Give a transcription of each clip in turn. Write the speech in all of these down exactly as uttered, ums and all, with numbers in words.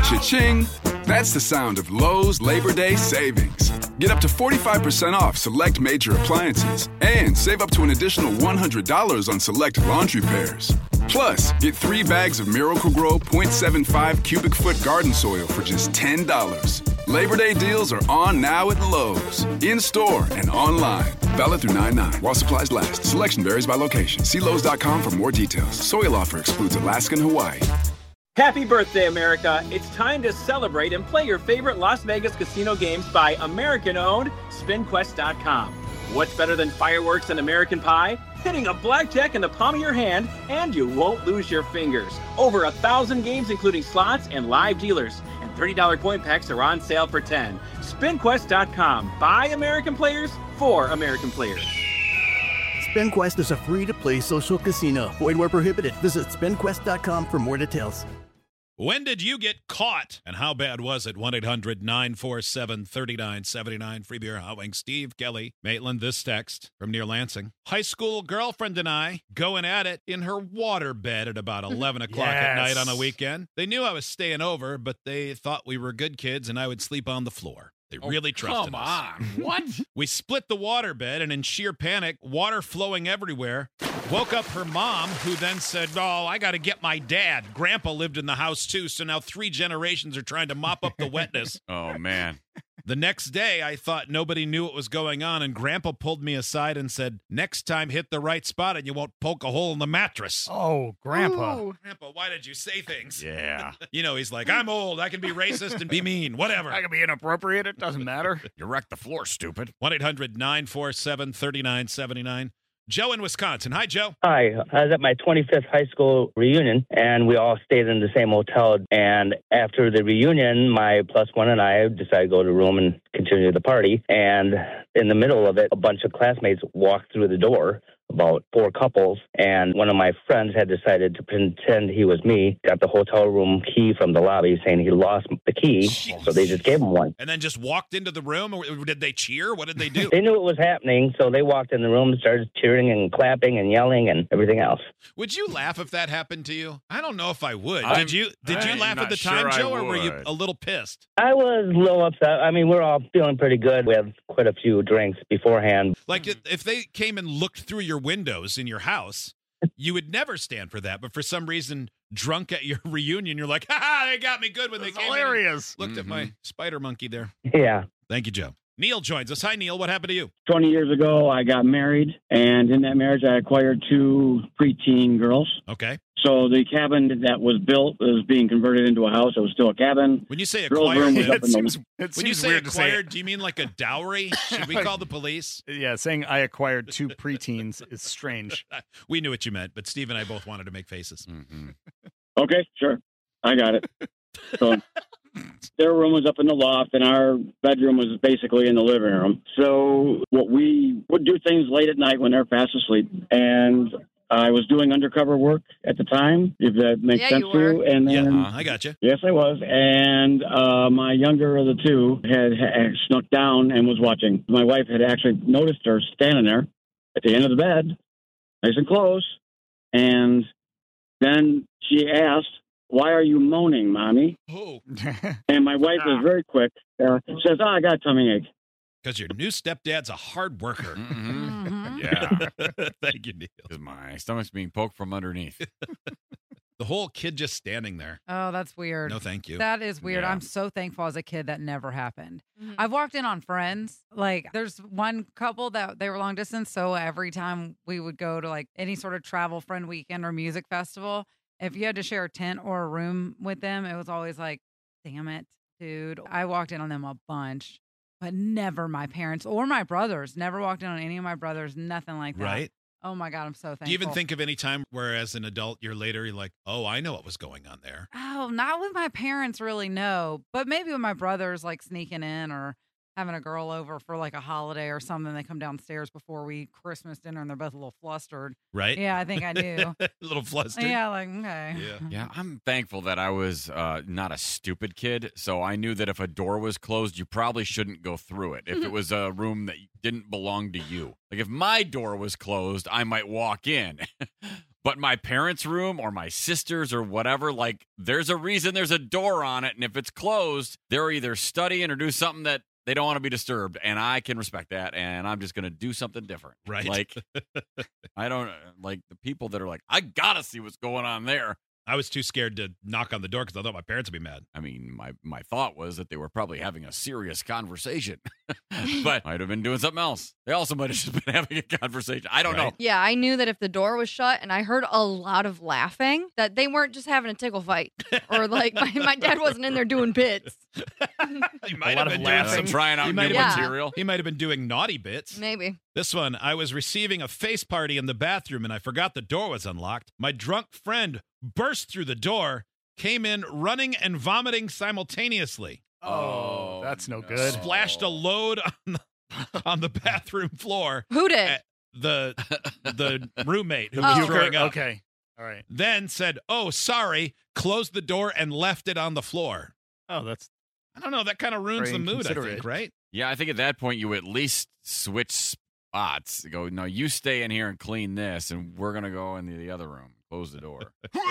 Cha-ching! That's the sound of Lowe's Labor Day savings. Get up to forty-five percent off select major appliances and save up to an additional one hundred dollars on select laundry pairs. Plus, get three bags of Miracle-Gro point seven five cubic foot garden soil for just ten dollars. Labor Day deals are on now at Lowe's, in-store and online. Valid through nine nine while supplies last. Selection varies by location. See Lowe's dot com for more details. Soil offer excludes Alaska and Hawaii. Happy birthday, America. It's time to celebrate and play your favorite Las Vegas casino games by American-owned Spin Quest dot com. What's better than fireworks and American Pie? Hitting a blackjack in the palm of your hand, and you won't lose your fingers. Over a thousand games, including slots and live dealers. And thirty dollars coin packs are on sale for ten dollars. Spin Quest dot com. By American players, for American players. SpinQuest is a free-to-play social casino. Void where prohibited. Visit Spin Quest dot com for more details. When did you get caught? And how bad was it? one eight hundred nine four seven three nine seven nine. Free beer, hot wings. Steve, Kelly, Maitland, this text from near Lansing. High school girlfriend and I going at it in her water bed at about eleven o'clock Yes. at night on a weekend. They knew I was staying over, but they thought we were good kids and I would sleep on the floor. They Oh, really trusted come us. on. What? We split the water bed, and in sheer panic, water flowing everywhere, woke up her mom, who then said, oh, I got to get my dad. Grandpa lived in the house, too, so now three generations are trying to mop up the wetness. Oh, man. The next day, I thought nobody knew what was going on, and Grandpa pulled me aside and said, next time hit the right spot and you won't poke a hole in the mattress. Oh, Grandpa. Ooh, Grandpa, why did you say things? Yeah. You know, he's like, I'm old. I can be racist and be mean. Whatever. I can be inappropriate. It doesn't matter. You wrecked the floor, stupid. one eight hundred nine four seven three nine seven nine. Joe in Wisconsin. Hi, Joe. Hi, I was at my twenty-fifth high school reunion, and we all stayed in the same hotel. And after the reunion, my plus one and I decided to go to the room and continue the party. And in the middle of it, a bunch of classmates walked through the door, about four couples, and one of my friends had decided to pretend he was me, got the hotel room key from the lobby saying he lost the key, so they just gave him one. And then just walked into the room? Or did they cheer? What did they do? They knew it was happening, so they walked in the room and started cheering and clapping and yelling and everything else. Would you laugh if that happened to you? I don't know if I would. I'm- did you Did you I'm laugh at not the sure time, I Joe, or were you would. a little pissed? I was a little upset. I mean, we're all feeling pretty good. We had quite a few drinks beforehand. Like, if- if they came and looked through your windows in your house, you would never stand for that. But for some reason, drunk at your reunion, you're like, ha ha, they got me good when they That's came hilarious. in and looked at my spider monkey there. Yeah. Thank you, Joe. Neil joins us. Hi, Neil. What happened to you? twenty years ago, I got married, and in that marriage, I acquired two preteen girls. Okay. So the cabin that was built was being converted into a house. It was still a cabin. When you say Girls' acquired, room was up It in the- seems, it when seems you say weird to say. acquired, do you mean like a dowry? Should we call the police? Yeah, saying I acquired two preteens is strange. We knew what you meant, but Steve and I both wanted to make faces. Mm-hmm. Okay, sure. I got it. So their room was up in the loft, and our bedroom was basically in the living room. So what we would do things late at night when they're fast asleep, and I was doing undercover work at the time, if that makes Yeah, sense you to you. were. And Yeah, then, uh, I got you. yes, I was. And uh, my younger of the two had, had snuck down and was watching. My wife had actually noticed her standing there at the end of the bed, nice and close. And then she asked, "Why are you moaning, Mommy?" Oh, And my wife was very quick. Uh, says, "Oh, I got a tummy ache." because your new stepdad's a hard worker. Mm-hmm. Mhm. Yeah. Thank you, Neil. Because my stomach's being poked from underneath. The whole kid just standing there. Oh, that's weird. No, thank you. That is weird. Yeah. I'm so thankful as a kid that never happened. Mhm. I've walked in on friends. Like, there's one couple that they were long distance. So every time we would go to like any sort of travel friend weekend or music festival, if you had to share a tent or a room with them, it was always like, damn it, dude. I walked in on them a bunch, but never my parents or my brothers. Never walked in on any of my brothers. Nothing like that. Right? Oh my God, I'm so thankful. Do you even think of any time where, as an adult, you're later, you're like, oh, I know what was going on there? Oh, not with my parents, really, no. But maybe with my brothers, like sneaking in or having a girl over for like a holiday or something. They come downstairs before we eat Christmas dinner and they're both a little flustered. Right? Yeah, I think I do. A little flustered. Yeah, like, okay. Yeah. Yeah, I'm thankful that I was uh, not a stupid kid, so I knew that if a door was closed, you probably shouldn't go through it. If it was a room that didn't belong to you. Like, if my door was closed, I might walk in. But my parents' room or my sister's or whatever, like, there's a reason there's a door on it. And if it's closed, they're either studying or do something that they don't want to be disturbed. And I can respect that. And I'm just going to do something different. Right. Like, I don't, like, the people that are like, I got to see what's going on there. I was too scared to knock on the door because I thought my parents would be mad. I mean, my, my thought was that they were probably having a serious conversation, but might have been doing something else. They also might have just been having a conversation. I don't Right. know. Yeah, I knew that if the door was shut and I heard a lot of laughing, that they weren't just having a tickle fight. Or like my, my dad wasn't in there doing bits. He might lot have of been doing laughing. some Trying out he new might have- material. He might have been doing naughty bits. Maybe. This one, I was receiving a face party in the bathroom and I forgot the door was unlocked. My drunk friend burst through the door, came in running and vomiting simultaneously. Oh, that's no good. Splashed a load on the, on the bathroom floor. Who did? at The the roommate who Oh. was throwing up. Okay. All right. Then said, "Oh, sorry," closed the door and left it on the floor. Oh, that's I don't know. That kind of ruins Very the mood, I inconsiderate. think, right? Yeah, I think at that point you at least switch spots. Go, no, you stay in here and clean this, and we're going to go in the other room. Close the door.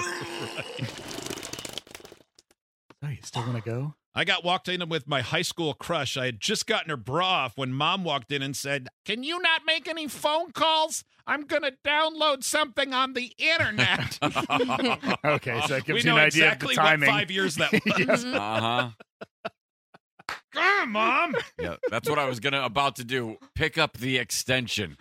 Oh, you still want to go? I got walked in with my high school crush. I had just gotten her bra off when mom walked in and said, "Can you not make any phone calls? I'm going to download something on the internet." Okay, so that gives we you know an idea exactly of the timing. what five years that was. Yes. Uh-huh. Come on, mom. Yeah, that's what I was gonna about to do. Pick up the extension.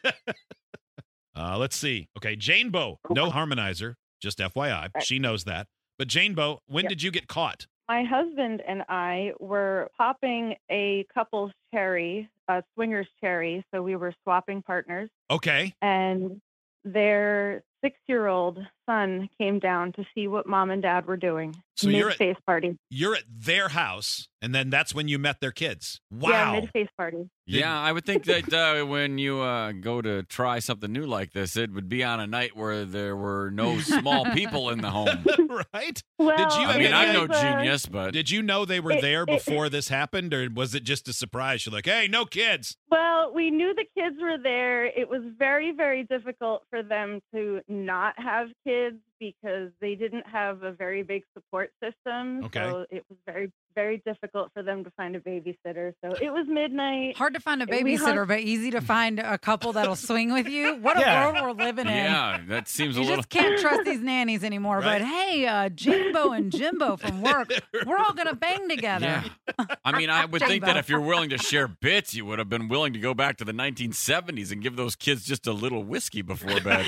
Uh, let's see. Okay, Jane Bow, no harmonizer, just F Y I. She knows that. But Jane Bow, when Yep. did you get caught? My husband and I were popping a couple's cherry, a swinger's cherry. So we were swapping partners, Okay. and their six-year-old son came down to see what mom and dad were doing. So you're at- mid-face party. You're at their house, and then that's when you met their kids. Yeah, Wow. mid-face party. Yeah, I would think that uh, when you uh, go to try something new like this, it would be on a night where there were no small people in the home. Right? Well, Did you- I mean, it I'm no was, uh, genius, but Did you know they were It- there it- before this happened, or was it just a surprise? You're like, hey, no kids. Well, we knew the kids were there. It was very, very difficult for them to not have kids because they didn't have a very big support system. Okay. So it was very, very difficult for them to find a babysitter. So it was midnight. Hard to find a We hung- babysitter, but easy to find a couple that'll swing with you. What a Yeah. world we're living in. yeah, that seems a You little. just can't trust these nannies anymore. Right. But hey, uh, Jimbo and Jimbo from work, we're all going to bang together. Yeah. I mean, I would think that Jimbo. if you're willing to share bits, you would have been willing to go back to the nineteen seventies and give those kids just a little whiskey before bed.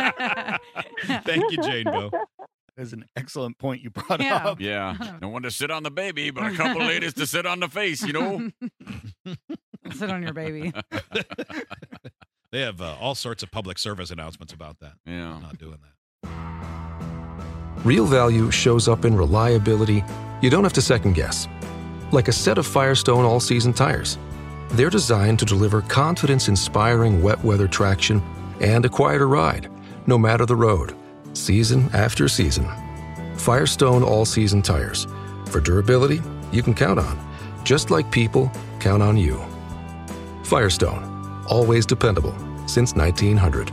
Thank you, Jane Bow. That's an excellent point you brought Yeah. up. Yeah. No one to sit on the baby, but a couple ladies to sit on the face, you know? Sit on your baby. They have uh, all sorts of public service announcements about that. Yeah. I'm not doing that. Real value shows up in reliability you don't have to second guess. Like a set of Firestone all-season tires. They're designed to deliver confidence-inspiring wet weather traction and a quieter ride, no matter the road, season after season. Firestone all-season tires. For durability you can count on, just like people count on you. Firestone, always dependable since nineteen hundred.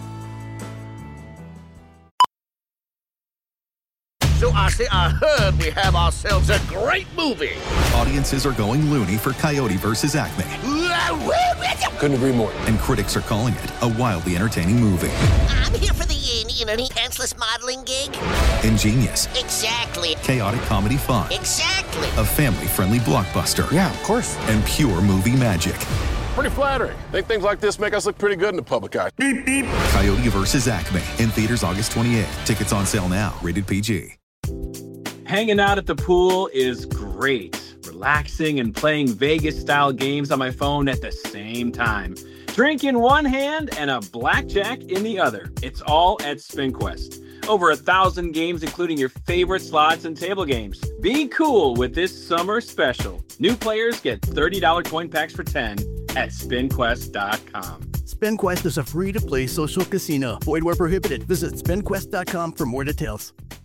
So I say I heard we have ourselves a great movie. Audiences are going loony for Coyote versus Acme. Couldn't agree more. And critics are calling it a wildly entertaining movie. I'm here for the, uh, you know, the pantsless modeling gig. Ingenious, Exactly. chaotic comedy fun, Exactly. a family-friendly blockbuster. Yeah, of course. And pure movie magic. Pretty flattering. Think things like this make us look pretty good in the public eye. Beep, beep. Coyote versus Acme. In theaters August twenty-eighth. Tickets on sale now. Rated P G. Hanging out at the pool is great. Relaxing and playing Vegas-style games on my phone at the same time. Drink in one hand and a blackjack in the other. It's all at SpinQuest. Over a thousand games, including your favorite slots and table games. Be cool with this summer special. New players get thirty dollars coin packs for ten at spin quest dot com. SpinQuest is a free-to-play social casino. Void where prohibited. Visit spin quest dot com for more details.